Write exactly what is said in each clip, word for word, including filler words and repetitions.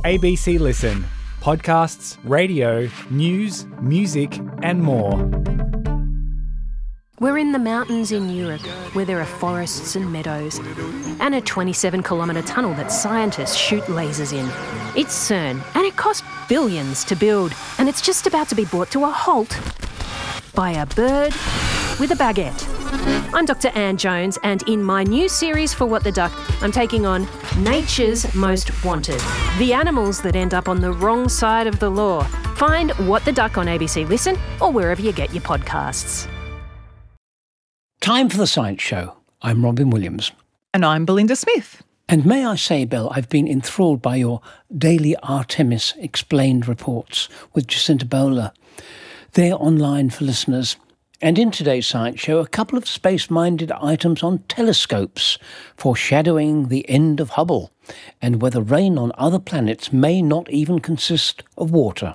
A B C Listen. Podcasts, radio, news, music and more. We're in the mountains in Europe where there are forests and meadows and a twenty-seven kilometre tunnel that scientists shoot lasers in. It's CERN and it cost billions to build, and it's just about to be brought to a halt by a bird with a baguette. I'm Doctor Anne Jones, and in my new series for What the Duck, I'm taking on Nature's Most Wanted, the animals that end up on the wrong side of the law. Find What the Duck on A B C Listen or wherever you get your podcasts. Time for the Science Show. I'm Robin Williams. And I'm Belinda Smith. And may I say, Belle, I've been enthralled by your daily Artemis Explained reports with Jacinta Bowler. They're online for listeners. And in today's Science Show, a couple of space-minded items on telescopes, foreshadowing the end of Hubble, and whether rain on other planets may not even consist of water.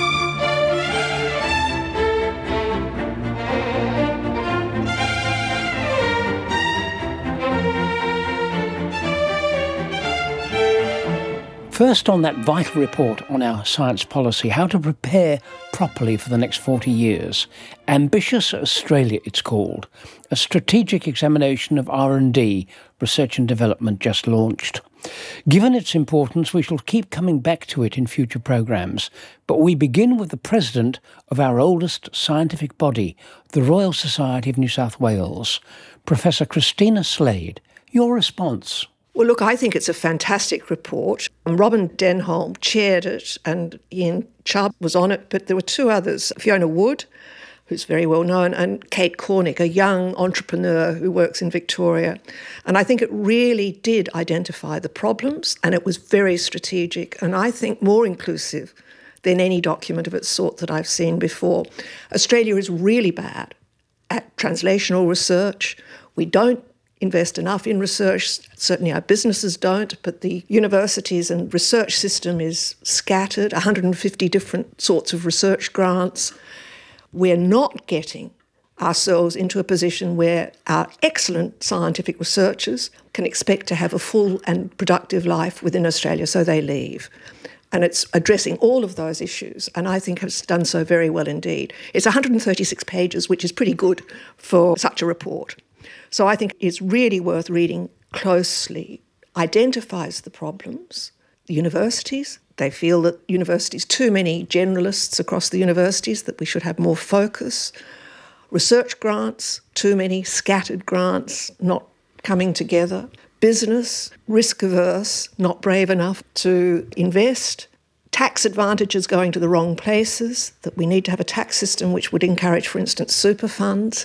First, on that vital report on our science policy, how to prepare properly for the next forty years. Ambitious Australia, it's called. A strategic examination of R and D, research and development, just launched. Given its importance, we shall keep coming back to it in future programmes. But we begin with the president of our oldest scientific body, the Royal Society of New South Wales, Professor Christina Slade. Your response? Well, look, I think it's a fantastic report. Robin Denholm chaired it and Ian Chubb was on it, but there were two others, Fiona Wood, who's very well known, and Kate Cornick, a young entrepreneur who works in Victoria. And I think it really did identify the problems, and it was very strategic and I think more inclusive than any document of its sort that I've seen before. Australia is really bad at translational research. We don't invest enough in research. Certainly our businesses don't, but the universities and research system is scattered, one hundred fifty different sorts of research grants. We're not getting ourselves into a position where our excellent scientific researchers can expect to have a full and productive life within Australia, so they leave. And it's addressing all of those issues, and I think has done so very well indeed. It's one hundred thirty-six pages, which is pretty good for such a report. So I think it's really worth reading closely. Identifies the problems. The universities, they feel that universities, too many generalists across the universities, that we should have more focus. Research grants, too many scattered grants, not coming together. Business, risk-averse, not brave enough to invest. Tax advantages going to the wrong places, that we need to have a tax system which would encourage, for instance, super funds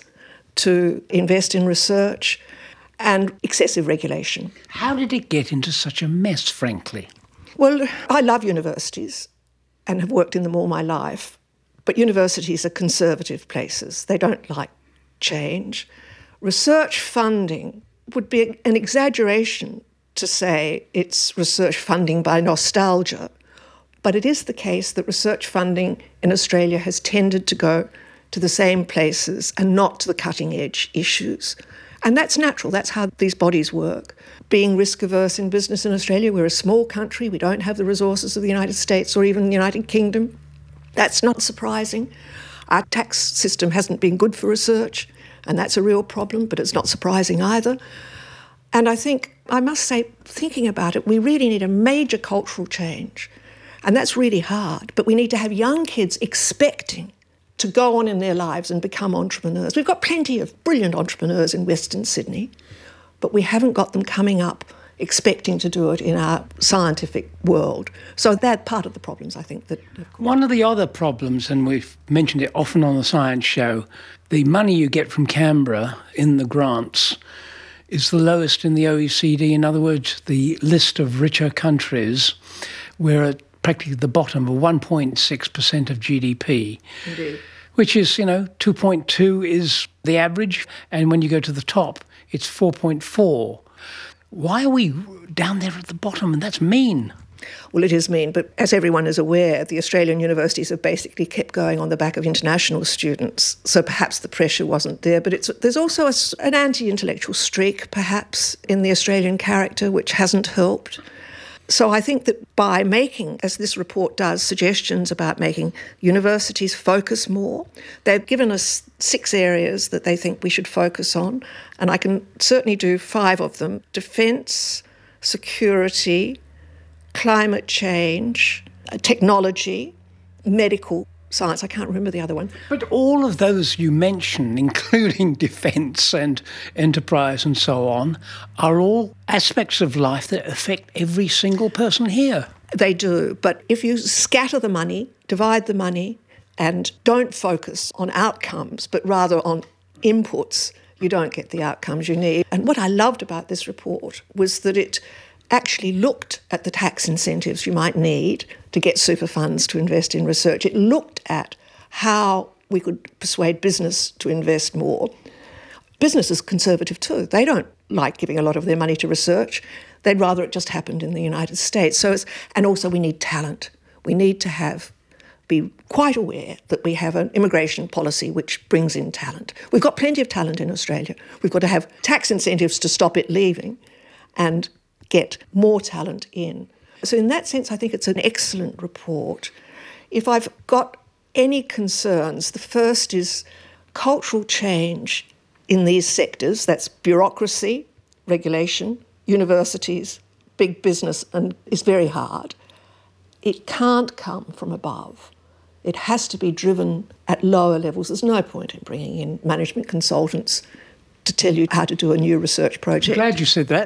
to invest in research, and excessive regulation. How did it get into such a mess, frankly? Well, I love universities and have worked in them all my life, but universities are conservative places. They don't like change. Research funding would be an exaggeration to say it's research funding by nostalgia, but it is the case that research funding in Australia has tended to go to the same places and not to the cutting-edge issues. And that's natural. That's how these bodies work. Being risk-averse in business in Australia, we're a small country. We don't have the resources of the United States or even the United Kingdom. That's not surprising. Our tax system hasn't been good for research, and that's a real problem, but it's not surprising either. And I think, I must say, thinking about it, we really need a major cultural change. And that's really hard. But we need to have young kids expecting to go on in their lives and become entrepreneurs. We've got plenty of brilliant entrepreneurs in Western Sydney, but we haven't got them coming up expecting to do it in our scientific world. So that's part of the problems, I think. That One of the other problems, and we've mentioned it often on the Science Show, the money you get from Canberra in the grants is the lowest in the O E C D. In other words, the list of richer countries, we're at practically the bottom of one point six percent of G D P. Indeed. Which is, you know, two point two is the average, and when you go to the top, it's four point four. Why are we down there at the bottom? And that's mean. Well, it is mean, but as everyone is aware, the Australian universities have basically kept going on the back of international students, so perhaps the pressure wasn't there. But it's, there's also a, an anti-intellectual streak, perhaps, in the Australian character, which hasn't helped. So I think that by making, as this report does, suggestions about making universities focus more, they've given us six areas that they think we should focus on, and I can certainly do five of them: defence, security, climate change, technology, medical science. I can't remember the other one. But all of those you mention, including defence and enterprise and so on, are all aspects of life that affect every single person here. They do. But if you scatter the money, divide the money, and don't focus on outcomes, but rather on inputs, you don't get the outcomes you need. And what I loved about this report was that it actually looked at the tax incentives you might need to get super funds to invest in research. It looked at how we could persuade business to invest more. Business is conservative too. They don't like giving a lot of their money to research. They'd rather it just happened in the United States. So, it's, and also we need talent. We need to have be quite aware that we have an immigration policy which brings in talent. We've got plenty of talent in Australia. We've got to have tax incentives to stop it leaving and get more talent in. So in that sense, I think it's an excellent report. If I've got any concerns, the first is cultural change in these sectors. That's bureaucracy, regulation, universities, big business, and is very hard. It can't come from above. It has to be driven at lower levels. There's no point in bringing in management consultants to tell you how to do a new research project. Glad you said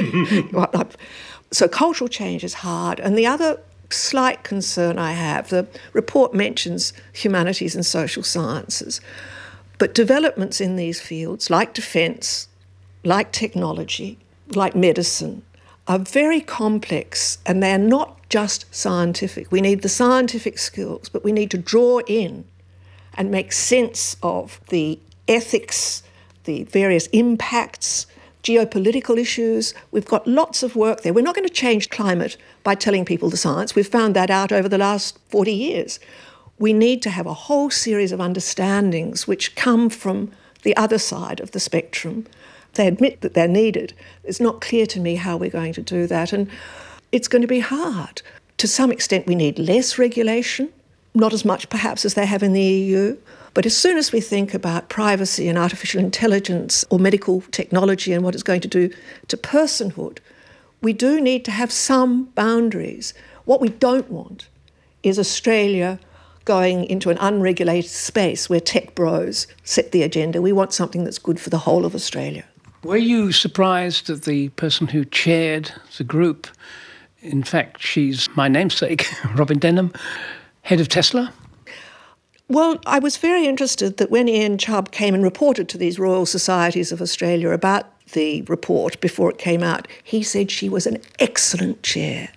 that. So cultural change is hard. And the other slight concern I have, the report mentions humanities and social sciences, but developments in these fields, like defence, like technology, like medicine, are very complex, and they're not just scientific. We need the scientific skills, but we need to draw in and make sense of the ethics, the various impacts, geopolitical issues. We've got lots of work there. We're not going to change climate by telling people the science. We've found that out over the last forty years. We need to have a whole series of understandings which come from the other side of the spectrum. They admit that they're needed. It's not clear to me how we're going to do that, and it's going to be hard. To some extent, we need less regulation, not as much perhaps as they have in the E U. But as soon as we think about privacy and artificial intelligence or medical technology and what it's going to do to personhood, we do need to have some boundaries. What we don't want is Australia going into an unregulated space where tech bros set the agenda. We want something that's good for the whole of Australia. Were you surprised that the person who chaired the group, in fact, she's my namesake, Robin Denham, head of Tesla? Well, I was very interested that when Ian Chubb came and reported to these Royal Societies of Australia about the report before it came out, he said she was an excellent chair.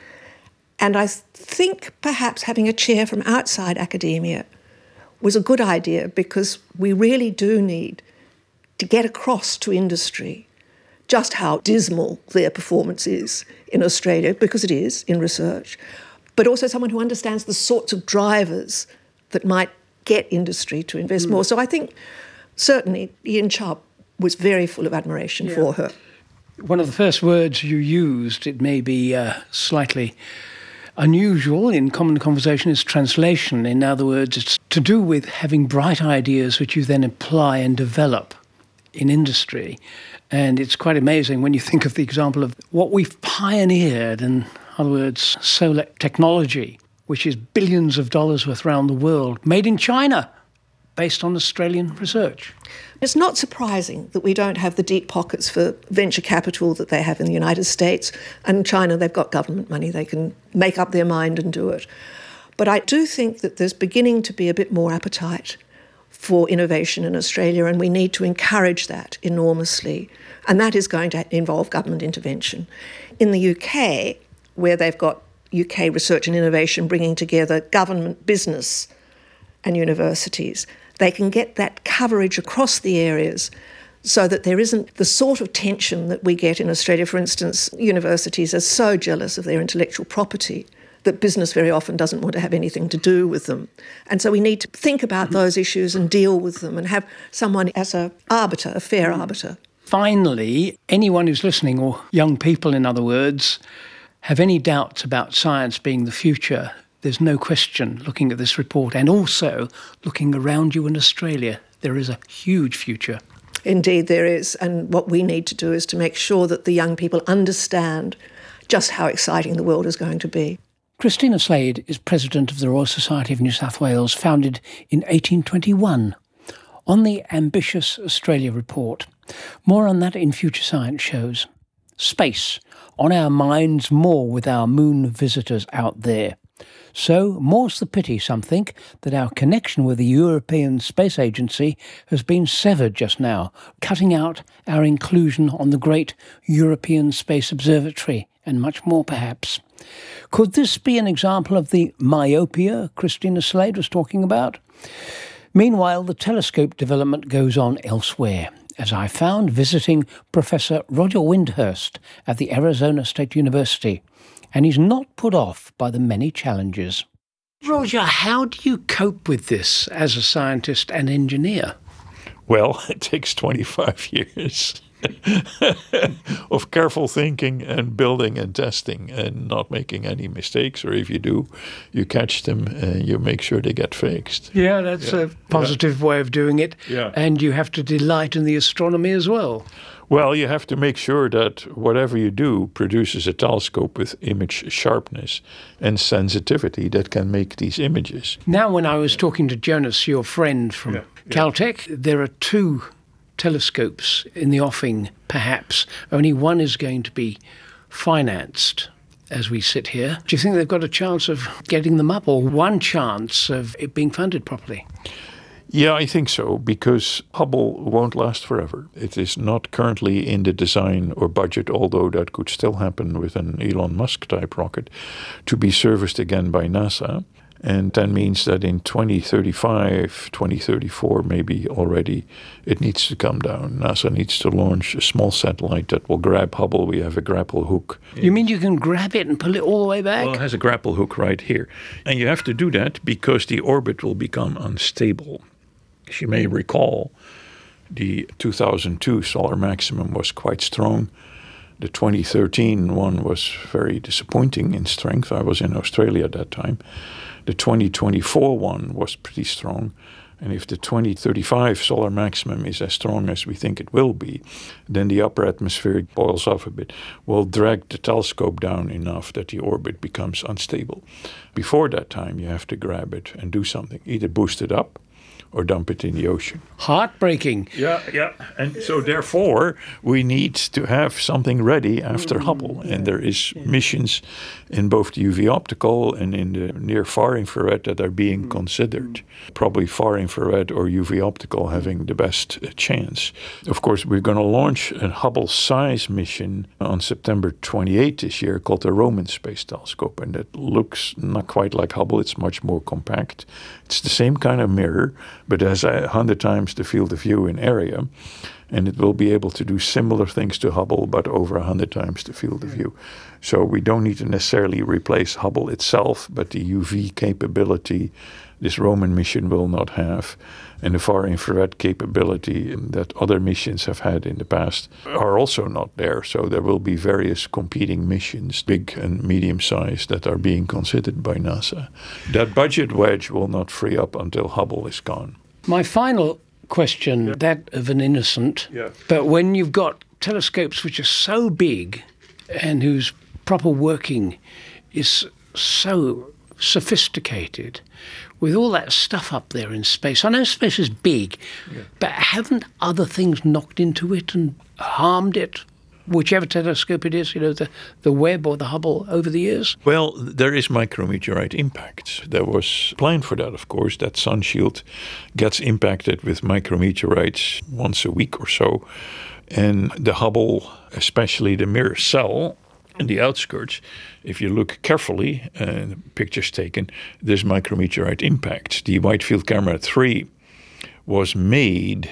And I think perhaps having a chair from outside academia was a good idea, because we really do need to get across to industry just how dismal their performance is in Australia, because it is in research, but also someone who understands the sorts of drivers that might get industry to invest mm. more. So I think certainly Ian Chubb was very full of admiration yeah. for her. One of the first words you used, it may be uh, slightly unusual in common conversation, is translation. In other words, it's to do with having bright ideas which you then apply and develop in industry. And it's quite amazing when you think of the example of what we've pioneered, in other words, solar technology, which is billions of dollars worth around the world, made in China, based on Australian research. It's not surprising that we don't have the deep pockets for venture capital that they have in the United States. And in China, they've got government money. They can make up their mind and do it. But I do think that there's beginning to be a bit more appetite for innovation in Australia, and we need to encourage that enormously. And that is going to involve government intervention. In the U K, where they've got U K research and innovation bringing together government, business and universities, they can get that coverage across the areas so that there isn't the sort of tension that we get in Australia. For instance, universities are so jealous of their intellectual property that business very often doesn't want to have anything to do with them. And so we need to think about those issues and deal with them and have someone as an arbiter, a fair arbiter. Finally, anyone who's listening, or young people in other words, have any doubts about science being the future, there's no question looking at this report and also looking around you in Australia. There is a huge future. Indeed there is, and what we need to do is to make sure that the young people understand just how exciting the world is going to be. Christina Slade is president of the Royal Society of New South Wales, founded in eighteen twenty-one. On the Ambitious Australia report. More on that in future science shows. Space, on our minds more with our moon visitors out there. So, more's the pity, some think, that our connection with the European Space Agency has been severed just now, cutting out our inclusion on the great European Space Observatory, and much more perhaps. Could this be an example of the myopia Christina Slade was talking about? Meanwhile, the telescope development goes on elsewhere, as I found visiting Professor Roger Wyndhurst at the Arizona State University, and he's not put off by the many challenges. Roger, how do you cope with this as a scientist and engineer? Well, it takes twenty-five years of careful thinking and building and testing and not making any mistakes, or if you do, you catch them and you make sure they get fixed. Yeah, that's yeah. a positive yeah. way of doing it. Yeah. And you have to delight in the astronomy as well. Well, you have to make sure that whatever you do produces a telescope with image sharpness and sensitivity that can make these images. Now, when I was talking to Jonas, your friend from yeah. Yeah. Caltech, there are two telescopes in the offing, perhaps. Only one is going to be financed as we sit here. Do you think they've got a chance of getting them up, or one chance of it being funded properly? Yeah, I think so, because Hubble won't last forever. It is not currently in the design or budget, although that could still happen with an Elon Musk type rocket, to be serviced again by NASA. And that means that in twenty thirty-five, twenty thirty-four maybe already, it needs to come down. NASA needs to launch a small satellite that will grab Hubble. We have a grapple hook. You mean you can grab it and pull it all the way back? Well, it has a grapple hook right here. And you have to do that because the orbit will become unstable. As you may recall, the two thousand two solar maximum was quite strong. The twenty thirteen one was very disappointing in strength. I was in Australia at that time. The twenty twenty-four one was pretty strong. And if the twenty thirty-five solar maximum is as strong as we think it will be, then the upper atmosphere boils off a bit, will drag the telescope down enough that the orbit becomes unstable. Before that time, you have to grab it and do something, either boost it up or dump it in the ocean. Heartbreaking. Yeah, yeah. And so therefore, we need to have something ready after mm, Hubble. Yeah. And there is yeah. missions in both the U V optical and in the near far infrared that are being mm. considered. Mm. Probably far infrared or U V optical having the best chance. Of course, we're going to launch a Hubble-size mission on September twenty-eighth this year called the Roman Space Telescope. And it looks not quite like Hubble. It's much more compact. It's the same kind of mirror, but has a hundred times the field of view in area, and it will be able to do similar things to Hubble, but over a hundred times the field of view. So we don't need to necessarily replace Hubble itself, but the U V capability this Roman mission will not have, and the far infrared capability that other missions have had in the past are also not there. So there will be various competing missions, big and medium-sized, that are being considered by NASA. That budget wedge will not free up until Hubble is gone. My final question, yeah. that of an innocent, yeah. but when you've got telescopes which are so big and whose proper working is so sophisticated, with all that stuff up there in space, I know space is big, yeah. but haven't other things knocked into it and harmed it? Whichever telescope it is, you know, the, the Webb or the Hubble over the years? Well, there is micrometeorite impact. There was a plan for that, of course. That sun shield gets impacted with micrometeorites once a week or so. And the Hubble, especially the mirror cell in the outskirts, if you look carefully, uh, pictures taken, there's micrometeorite impact. The Wide Field Camera three was made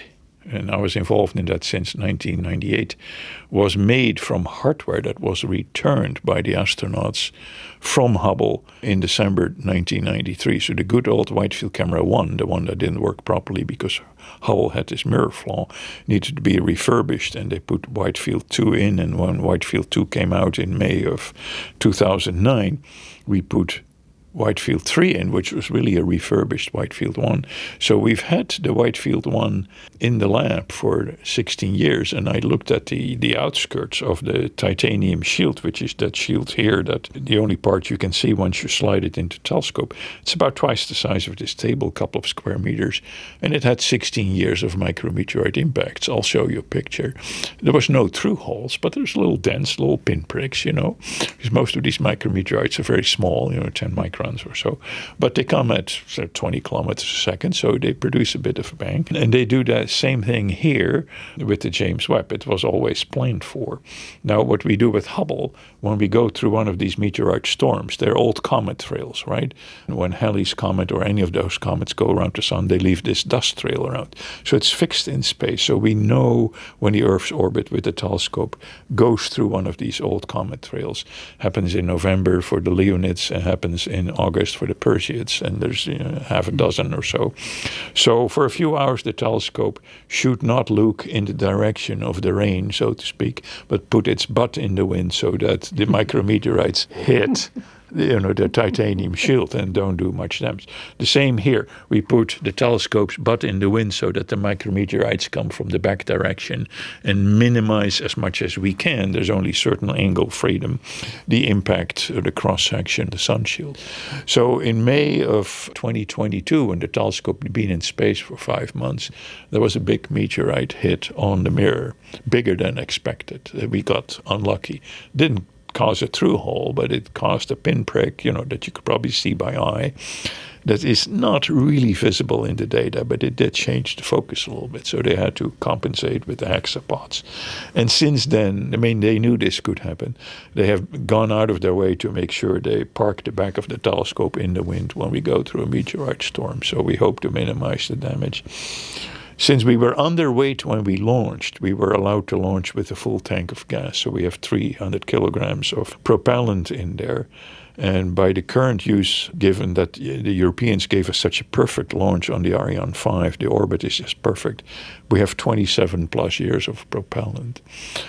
and I was involved in that since nineteen ninety-eight, was made from hardware that was returned by the astronauts from Hubble in December nineteen ninety-three. So the good old Whitefield Camera one, the one that didn't work properly because Hubble had this mirror flaw, needed to be refurbished, and they put Whitefield two in, and when Whitefield two came out in May of two thousand nine, we put Whitefield three in, which was really a refurbished Whitefield one. So we've had the Whitefield one in the lab for sixteen years, and I looked at the, the outskirts of the titanium shield, which is that shield here, that the only part you can see once you slide it into the telescope. It's about twice the size of this table, a couple of square meters, and it had sixteen years of micrometeorite impacts. I'll show you a picture. There was no through holes, but there's little dents, little pinpricks, you know, because most of these micrometeorites are very small, you know, ten microns or so, but they come at say, twenty kilometers a second, so they produce a bit of a bang. And they do the same thing here with the James Webb. It was always planned for. Now, what we do with Hubble, when we go through one of these meteorite storms, they're old comet trails, right? And when Halley's comet or any of those comets go around the sun, they leave this dust trail around. So it's fixed in space. So we know when the Earth's orbit with the telescope goes through one of these old comet trails. Happens in November for the Leonids, and happens in August for the Perseids, and there's you know, half a dozen or so. So for a few hours, the telescope should not look in the direction of the rain, so to speak, but put its butt in the wind so that the micrometeorites hit you know, the titanium shield and don't do much damage. The same here. We put the telescope's butt in the wind so that the micrometeorites come from the back direction and minimize as much as we can. There's only certain angle freedom, the impact of the cross-section, the sun shield. So in May of twenty twenty-two, when the telescope had been in space for five months, there was a big meteorite hit on the mirror, bigger than expected. We got unlucky. Didn't cause a through hole, but it caused a pinprick, you know, that you could probably see by eye. That is not really visible in the data, but it did change the focus a little bit. So they had to compensate with the hexapods. And since then, I mean, they knew this could happen. They have gone out of their way to make sure they park the back of the telescope in the wind when we go through a meteorite storm. So we hope to minimize the damage. Since we were underweight when we launched, we were allowed to launch with a full tank of gas. So we have three hundred kilograms of propellant in there. And by the current use, given that the Europeans gave us such a perfect launch on the Ariane five, the orbit is just perfect, we have twenty-seven plus years of propellant.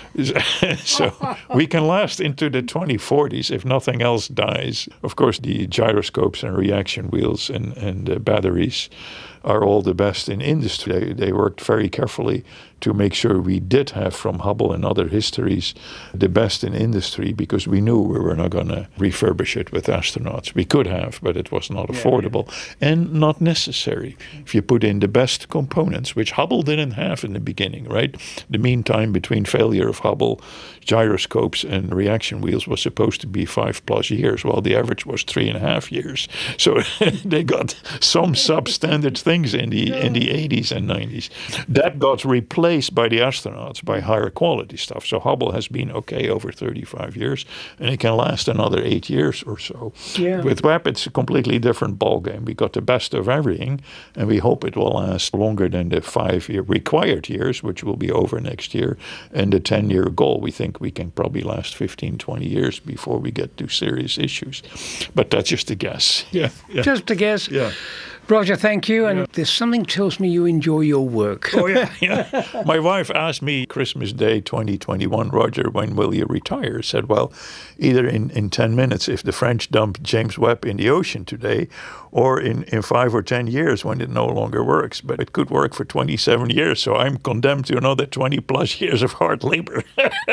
So we can last into the twenty forties if nothing else dies. Of course, the gyroscopes and reaction wheels and, and uh, batteries are all the best in industry. They, they worked very carefully to make sure we did have, from Hubble and other histories, the best in industry, because we knew we were not going to refurbish it with astronauts. We could have, but it was not affordable yeah, yeah. and not necessary. If you put in the best components, which Hubble didn't have in the beginning, right? The mean time between failure of Hubble gyroscopes and reaction wheels was supposed to be five plus years. Well, the average was three and a half years. So they got some substandard things in the in the eighties and nineties. That got replaced by the astronauts by higher quality stuff. So Hubble has been okay over thirty-five years, and it can last another eight years or so. Yeah. With Webb, it's a completely different ballgame. We got the best of everything, and we hope it will last longer than the five-year required years, which will be over next year, and the ten-year goal. We think we can probably last fifteen, twenty years before we get to serious issues. But that's just a guess. Yeah. yeah. Just a guess. Yeah. Roger, thank you. And yeah. there's something tells me you enjoy your work. Oh, yeah, yeah. My wife asked me Christmas Day twenty twenty-one, Roger, when will you retire? I said, well, either in, in ten minutes if the French dump James Webb in the ocean today, or in, in five or ten years when it no longer works. But it could work for twenty-seven years, so I'm condemned to another twenty plus years of hard labor.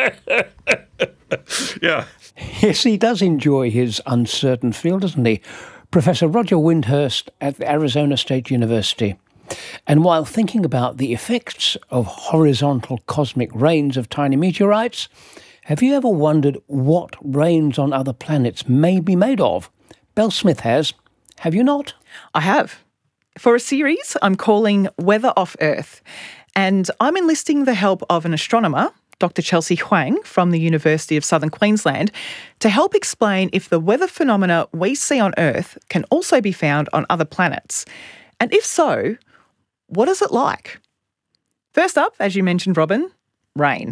Yeah. Yes, he does enjoy his uncertain field, doesn't he? Professor Roger Windhurst at the Arizona State University. And while thinking about the effects of horizontal cosmic rains of tiny meteorites, have you ever wondered what rains on other planets may be made of? Belle Smith has. Have you not? I have. For a series I'm calling Weather off Earth. And I'm enlisting the help of an astronomer, Doctor Chelsea Huang from the University of Southern Queensland, to help explain if the weather phenomena we see on Earth can also be found on other planets. And if so, what is it like? First up, as you mentioned, Robin, rain.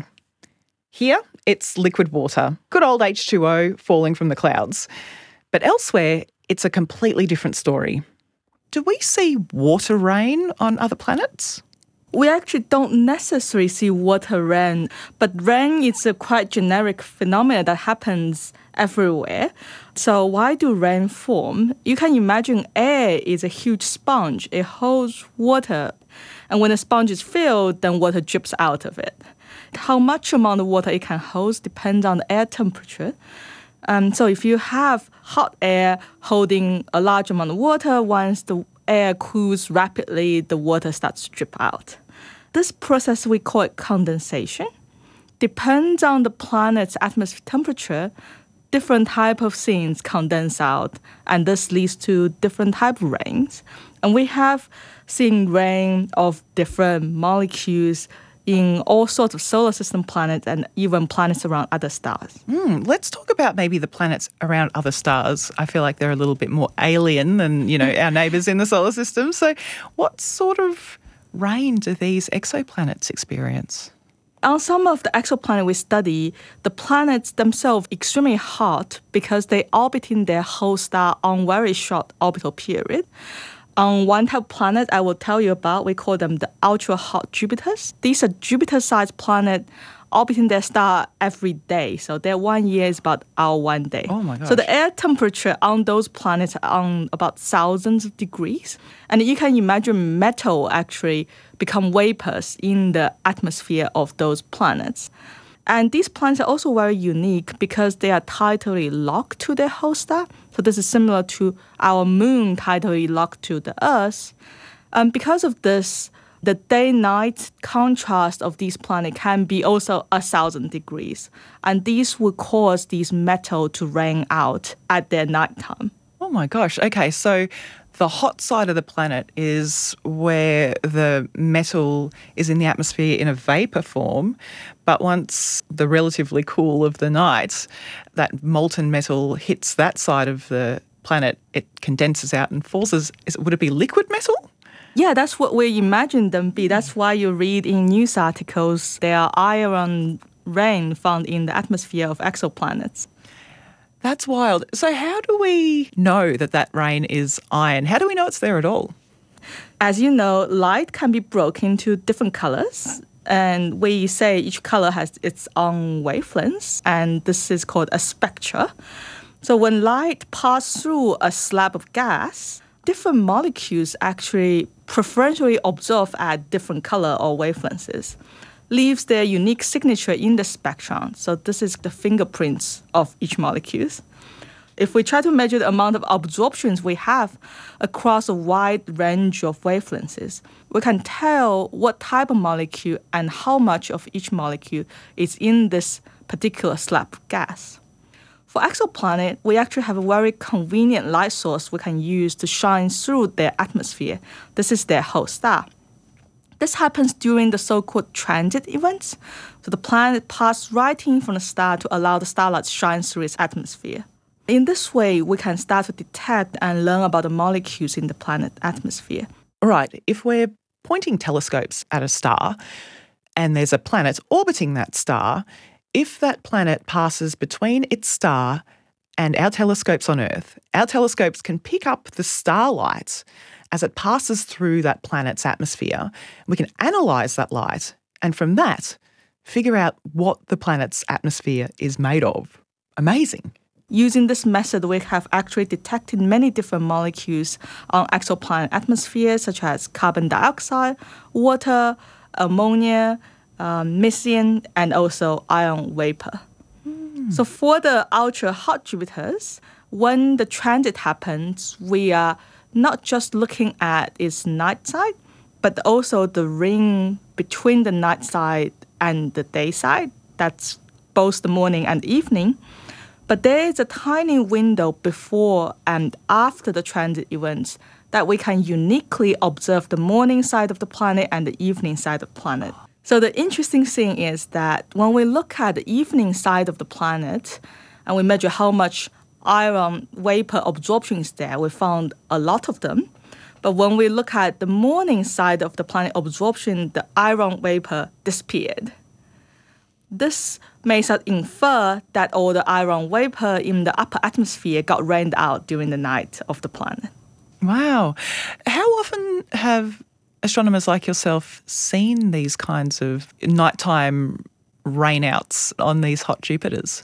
Here, it's liquid water, good old H two O falling from the clouds. But elsewhere, it's a completely different story. Do we see water rain on other planets? We actually don't necessarily see water rain, but rain is a quite generic phenomenon that happens everywhere. So why do rain form? You can imagine air is a huge sponge. It holds water. And when the sponge is filled, then water drips out of it. How much amount of water it can hold depends on the air temperature. Um, so if you have hot air holding a large amount of water, once the air cools rapidly, the water starts to drip out. This process, we call it condensation. Depends on the planet's atmospheric temperature, different type of things condense out, and this leads to different type of rains. And we have seen rain of different molecules in all sorts of solar system planets and even planets around other stars. Mm, let's talk about maybe the planets around other stars. I feel like they're a little bit more alien than, you know, our neighbours in the solar system. So what sort of rain do these exoplanets experience? On some of the exoplanets we study, the planets themselves extremely hot because they orbiting their host star on very short orbital period. On one type of planet I will tell you about, we call them the ultra-hot Jupiters. These are Jupiter-sized planets orbiting their star every day. So their one year is about our one day. Oh my gosh. So the air temperature on those planets are on about thousands of degrees. And you can imagine metal actually become vapors in the atmosphere of those planets. And these planets are also very unique because they are tidally locked to their host star. So this is similar to our moon tidally locked to the Earth. And because of this, the day-night contrast of these planets can be also a thousand degrees. And these will cause these metal to rain out at their nighttime. Oh my gosh. Okay, so the hot side of the planet is where the metal is in the atmosphere in a vapour form, but once the relatively cool of the night, that molten metal hits that side of the planet, it condenses out and falls as, is, would it be liquid metal? Yeah, that's what we imagine them be. That's why you read in news articles there are iron rain found in the atmosphere of exoplanets. That's wild. So how do we know that that rain is iron? How do we know it's there at all? As you know, light can be broken into different colors. And we say each color has its own wavelengths, and this is called a spectra. So when light passes through a slab of gas, different molecules actually preferentially observe at different color or wavelengths, leaves their unique signature in the spectrum. So this is the fingerprints of each molecule. If we try to measure the amount of absorptions we have across a wide range of wavelengths, we can tell what type of molecule and how much of each molecule is in this particular slab of gas. For exoplanet, we actually have a very convenient light source we can use to shine through their atmosphere. This is their host star. This happens during the so-called transit events. So the planet passes right in from the star to allow the starlight to shine through its atmosphere. In this way, we can start to detect and learn about the molecules in the planet's atmosphere. Right. If we're pointing telescopes at a star and there's a planet orbiting that star, if that planet passes between its star and our telescopes on Earth, our telescopes can pick up the starlight as it passes through that planet's atmosphere. We can analyse that light and from that figure out what the planet's atmosphere is made of. Amazing. Using this method, we have actually detected many different molecules on exoplanet atmosphere, such as carbon dioxide, water, ammonia, um, methane, and also iron vapor. Mm. So for the ultra-hot Jupiters, when the transit happens, we are not just looking at its night side, but also the ring between the night side and the day side. That's both the morning and evening. But there is a tiny window before and after the transit events that we can uniquely observe the morning side of the planet and the evening side of the planet. So the interesting thing is that when we look at the evening side of the planet and we measure how much iron vapor absorption is there, we found a lot of them. But when we look at the morning side of the planet absorption, the iron vapor disappeared. This makes us infer that all the iron vapor in the upper atmosphere got rained out during the night of the planet. Wow. How often have astronomers like yourself seen these kinds of nighttime rainouts on these hot Jupiters?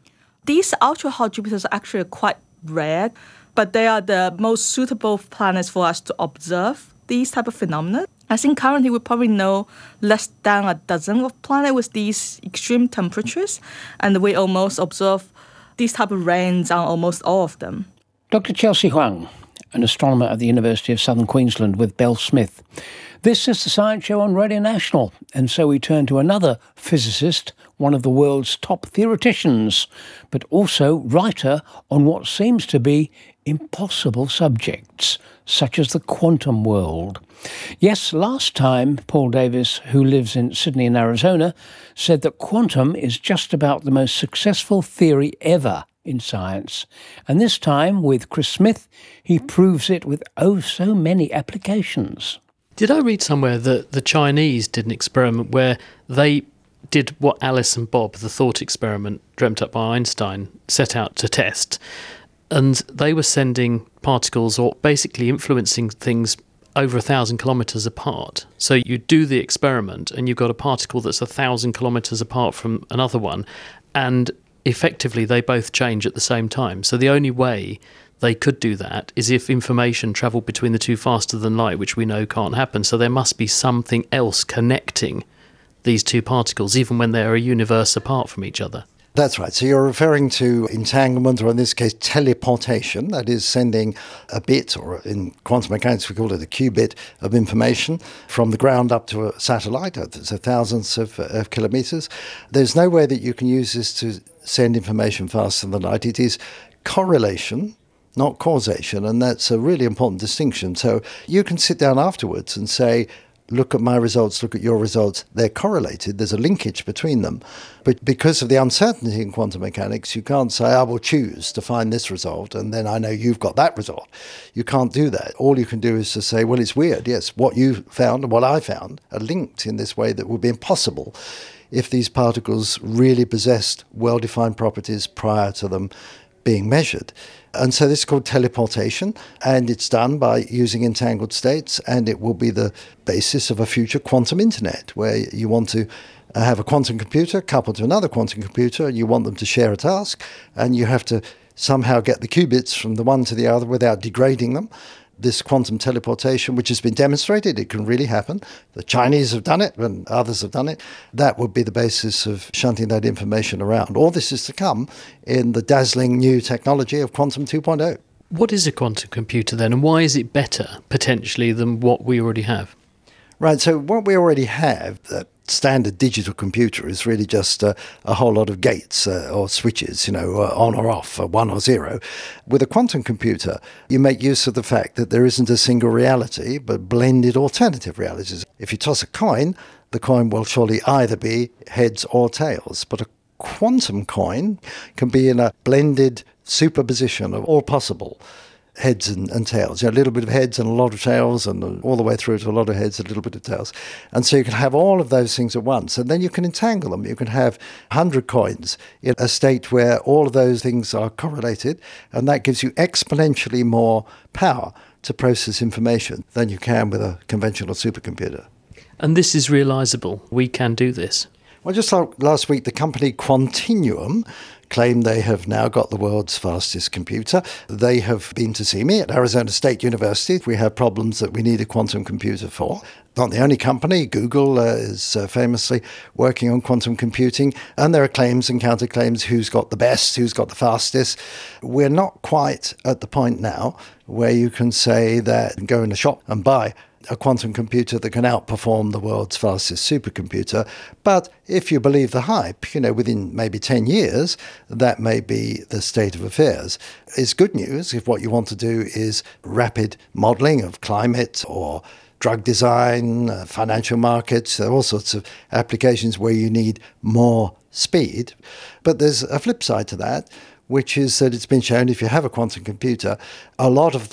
These ultra-hot Jupiters are actually quite rare, but they are the most suitable planets for us to observe these type of phenomena. I think currently we probably know less than a dozen of planets with these extreme temperatures, and we almost observe these type of rains on almost all of them. Doctor Chelsea Huang, an astronomer at the University of Southern Queensland with Bell Smith. This is the Science Show on Radio National, and so we turn to another physicist, one of the world's top theoreticians, but also writer on what seems to be impossible subjects, such as the quantum world. Yes, last time, Paul Davis, who lives in Sydney in Arizona, said that quantum is just about the most successful theory ever in science. And this time, with Chris Smith, he proves it with oh so many applications. Did I read somewhere that the Chinese did an experiment where they did what Alice and Bob, the thought experiment dreamt up by Einstein, set out to test? And they were sending particles, or basically influencing things, over a thousand kilometres apart. So you do the experiment and you've got a particle that's a thousand kilometres apart from another one, and effectively they both change at the same time. So the only way they could do that is if information travelled between the two faster than light, which we know can't happen. So there must be something else connecting these two particles, even when they're a universe apart from each other. That's right. So you're referring to entanglement, or in this case, teleportation, that is sending a bit, or in quantum mechanics we call it a qubit, of information from the ground up to a satellite, so thousands of, of kilometres. There's no way that you can use this to send information faster than light. It is correlation, not causation, and that's a really important distinction. So you can sit down afterwards and say, look at my results, look at your results, they're correlated, there's a linkage between them. But because of the uncertainty in quantum mechanics, you can't say, I will choose to find this result, and then I know you've got that result. You can't do that. All you can do is to say, well, it's weird, yes, what you found and what I found are linked in this way that would be impossible if these particles really possessed well-defined properties prior to them being measured. And so this is called teleportation, and it's done by using entangled states, and it will be the basis of a future quantum internet, where you want to have a quantum computer coupled to another quantum computer, and you want them to share a task, and you have to somehow get the qubits from the one to the other without degrading them. This quantum teleportation, which has been demonstrated, it can really happen. The Chinese have done it and others have done it. That would be the basis of shunting that information around. All this is to come in the dazzling new technology of quantum two point oh. What is a quantum computer then, and why is it better, potentially, than what we already have? Right, so what we already have, that standard digital computer, is really just uh, a whole lot of gates uh, or switches, you know, uh, on or off, uh, one or zero. With a quantum computer, you make use of the fact that there isn't a single reality, but blended alternative realities. If you toss a coin, the coin will surely either be heads or tails, but a quantum coin can be in a blended superposition of all possible heads and, and tails, you know, a little bit of heads and a lot of tails, and all the way through to a lot of heads and a little bit of tails. And so you can have all of those things at once, and then you can entangle them. You can have one hundred coins in a state where all of those things are correlated, and that gives you exponentially more power to process information than you can with a conventional supercomputer. And this is realisable. We can do this. Well, just like last week, the company Quantinuum claim they have now got the world's fastest computer. They have been to see me at Arizona State University. We have problems that we need a quantum computer for. Not the only company. Google uh, is uh, famously working on quantum computing, and there are claims and counterclaims, who's got the best, who's got the fastest. We're not quite at the point now where you can say that, go in a shop and buy a quantum computer that can outperform the world's fastest supercomputer. But if you believe the hype, you know, within maybe ten years, that may be the state of affairs. It's good news if what you want to do is rapid modelling of climate or drug design, uh, financial markets, there are all sorts of applications where you need more speed. But there's a flip side to that, which is that it's been shown if you have a quantum computer, a lot of the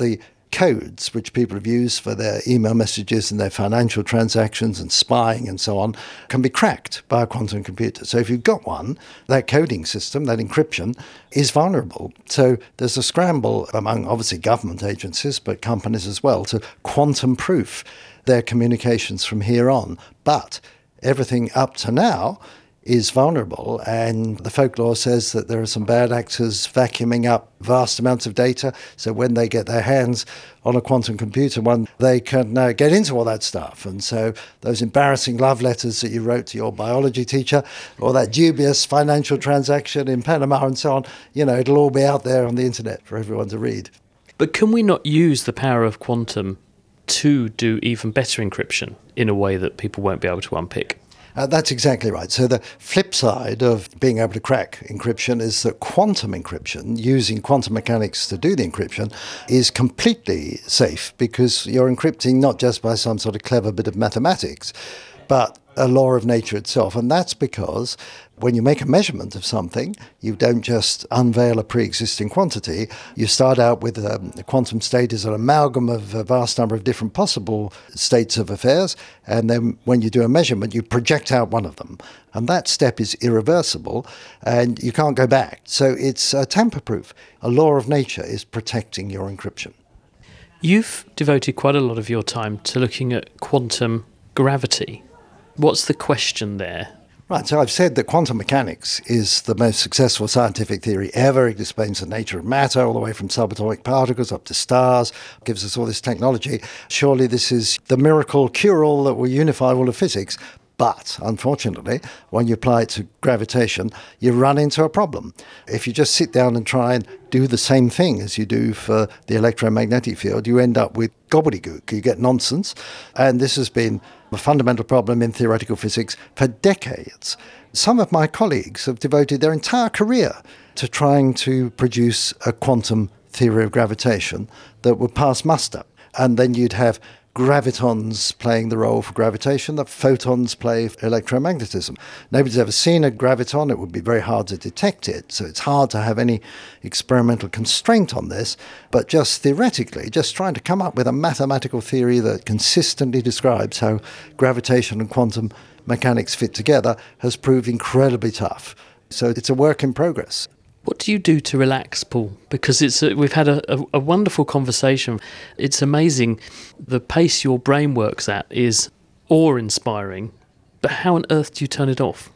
codes which people have used for their email messages and their financial transactions and spying and so on can be cracked by a quantum computer. So if you've got one, that coding system, that encryption, is vulnerable. So there's a scramble among obviously government agencies, but companies as well, to quantum proof their communications from here on. But everything up to now is vulnerable, and the folklore says that there are some bad actors vacuuming up vast amounts of data, so when they get their hands on a quantum computer one, they can uh, get into all that stuff. And so those embarrassing love letters that you wrote to your biology teacher, or that dubious financial transaction in Panama and so on, you know, it'll all be out there on the internet for everyone to read. But can we not use the power of quantum to do even better encryption in a way that people won't be able to unpick? Uh, that's exactly right. So the flip side of being able to crack encryption is that quantum encryption, using quantum mechanics to do the encryption, is completely safe, because you're encrypting not just by some sort of clever bit of mathematics, but a law of nature itself. And that's because when you make a measurement of something, you don't just unveil a pre-existing quantity. You start out with um, a quantum state is an amalgam of a vast number of different possible states of affairs. And then when you do a measurement, you project out one of them. And that step is irreversible, and you can't go back. So it's uh, tamper-proof. A law of nature is protecting your encryption. You've devoted quite a lot of your time to looking at quantum gravity. What's the question there? Right, so I've said that quantum mechanics is the most successful scientific theory ever. It explains the nature of matter all the way from subatomic particles up to stars, gives us all this technology. Surely this is the miracle cure-all that will unify all of physics. But, unfortunately, when you apply it to gravitation, you run into a problem. If you just sit down and try and do the same thing as you do for the electromagnetic field, you end up with gobbledygook. You get nonsense. And this has been a fundamental problem in theoretical physics for decades. Some of my colleagues have devoted their entire career to trying to produce a quantum theory of gravitation that would pass muster. And then you'd have gravitons playing the role for gravitation, that photons play for electromagnetism. Nobody's ever seen a graviton. It would be very hard to detect it, so it's hard to have any experimental constraint on this. But just theoretically, just trying to come up with a mathematical theory that consistently describes how gravitation and quantum mechanics fit together has proved incredibly tough. So it's a work in progress. What do you do to relax, Paul? Because it's a, we've had a, a, a wonderful conversation. It's amazing the pace your brain works at is awe-inspiring, but how on earth do you turn it off?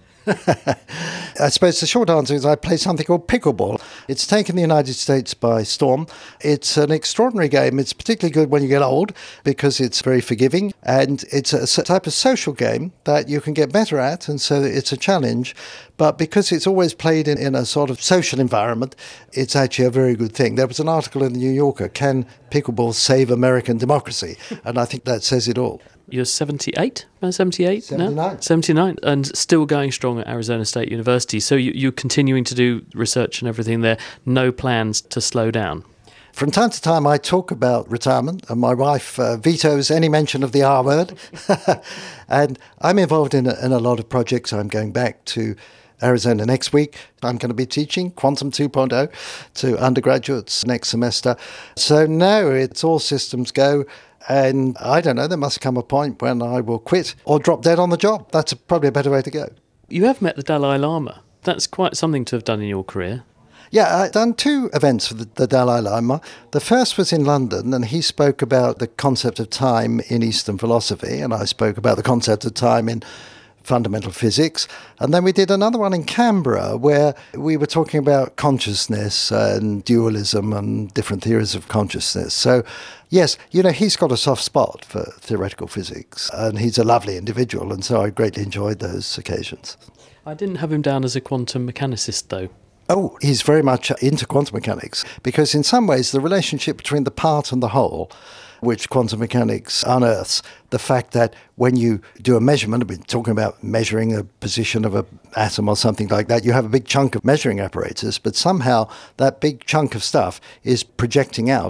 I suppose the short answer is I play something called pickleball. It's taken the United States by storm. It's an extraordinary game. It's particularly good when you get old because it's very forgiving, and it's a type of social game that you can get better at, and so it's a challenge. But because it's always played in, in a sort of social environment, it's actually a very good thing. There was an article in the New Yorker, Can Pickleball Save American Democracy? And I think that says it all. You're seventy-eight? seventy-eight seventy-nine. now? seventy-nine. And still going strong at Arizona State University. So you, you're continuing to do research and everything there. No plans to slow down? From time to time, I talk about retirement, and my wife uh, vetoes any mention of the R word. And I'm involved in a, in a lot of projects. I'm going back to Arizona next week. I'm going to be teaching Quantum two point oh to undergraduates next semester. So no, it's all systems go. And I don't know, there must come a point when I will quit or drop dead on the job. That's probably a better way to go. You have met the Dalai Lama. That's quite something to have done in your career. Yeah, I've done two events for the, the Dalai Lama. The first was in London, and he spoke about the concept of time in Eastern philosophy, and I spoke about the concept of time in fundamental physics. And then we did another one in Canberra where we were talking about consciousness and dualism and different theories of consciousness. So, yes, you know, he's got a soft spot for theoretical physics, and he's a lovely individual, and so I greatly enjoyed those occasions. I didn't have him down as a quantum mechanicist, though. Oh, he's very much into quantum mechanics, because in some ways the relationship between the part and the whole, which quantum mechanics unearths, the fact that when you do a measurement, we're talking about measuring a position of an atom or something like that, you have a big chunk of measuring apparatus, but somehow that big chunk of stuff is projecting out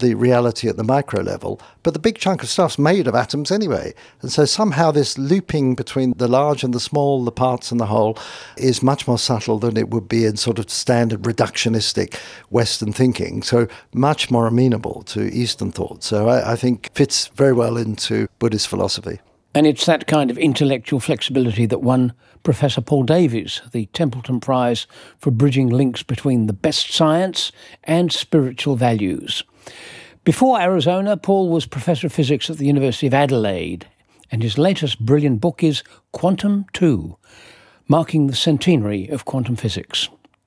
the reality at the micro level. But the big chunk of stuff's made of atoms anyway. And so somehow this looping between the large and the small, the parts and the whole, is much more subtle than it would be in sort of standard reductionistic Western thinking. So much more amenable to Eastern thought. So I, I think fits very well into Buddhist philosophy. And it's that kind of intellectual flexibility that won Professor Paul Davies the Templeton Prize for bridging links between the best science and spiritual values. Before Arizona, Paul was Professor of Physics at the University of Adelaide, and his latest brilliant book is Quantum two, marking the centenary of quantum physics.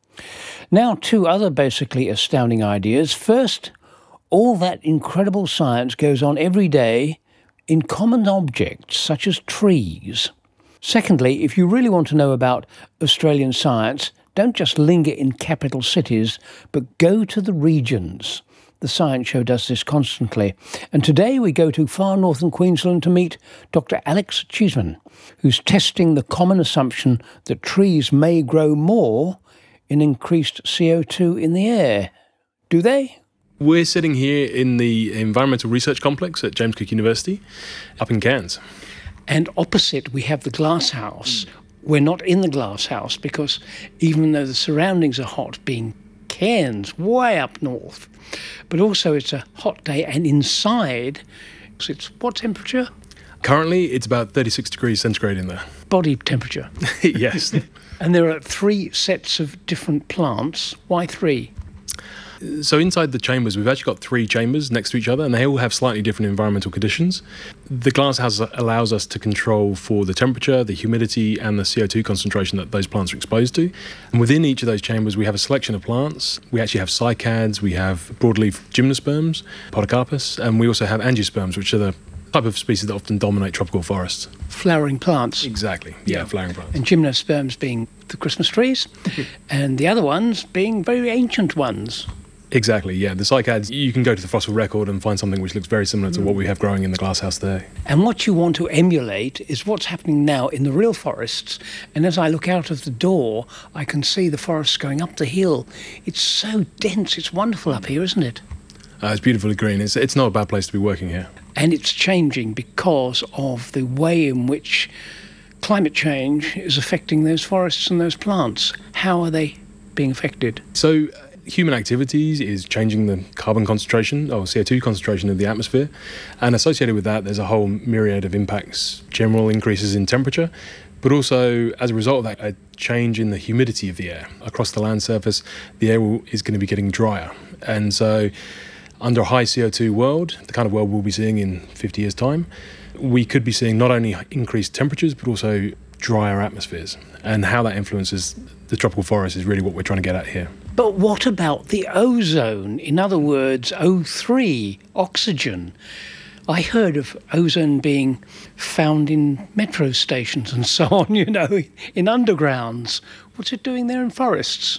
Now, two other basically astounding ideas. First, all that incredible science goes on every day in common objects such as trees. Secondly, if you really want to know about Australian science, don't just linger in capital cities, but go to the regions. The Science Show does this constantly. And today we go to far northern Queensland to meet Doctor Alex Cheeseman, who's testing the common assumption that trees may grow more in increased C O two in the air. Do they? We're sitting here in the Environmental Research Complex at James Cook University, up in Cairns. And opposite, we have the glass house. We're not in the glass house because even though the surroundings are hot, being Cairns, way up north, but also it's a hot day, and inside, it's what temperature? Currently, it's about thirty-six degrees centigrade in there. Body temperature. Yes. And there are three sets of different plants. Why three? So inside the chambers, we've actually got three chambers next to each other, and they all have slightly different environmental conditions. The glasshouse allows us to control for the temperature, the humidity, and the C O two concentration that those plants are exposed to. And within each of those chambers, we have a selection of plants. We actually have cycads, we have broadleaf gymnosperms, podocarpus, and we also have angiosperms, which are the type of species that often dominate tropical forests. Flowering plants. Exactly, yeah, yeah. flowering plants. And gymnosperms being the Christmas trees, and the other ones being very ancient ones. Exactly, yeah. The cycads, you can go to the fossil record and find something which looks very similar to what we have growing in the glasshouse there. And what you want to emulate is what's happening now in the real forests. And as I look out of the door, I can see the forests going up the hill. It's so dense, it's wonderful up here, isn't it? Uh, it's beautifully green. It's, it's not a bad place to be working here. And it's changing because of the way in which climate change is affecting those forests and those plants. How are they being affected? So human activities is changing the carbon concentration or C O two concentration of the atmosphere, and associated with that there's a whole myriad of impacts, general increases in temperature, but also as a result of that a change in the humidity of the air. Across the land surface the air will, is going to be getting drier, and so under a high C O two world, the kind of world we'll be seeing in fifty years time, we could be seeing not only increased temperatures but also drier atmospheres, and how that influences the tropical forest is really what we're trying to get at here. But what about the ozone? In other words, O three, oxygen. I heard of ozone being found in metro stations and so on, you know, in undergrounds. What's it doing there in forests?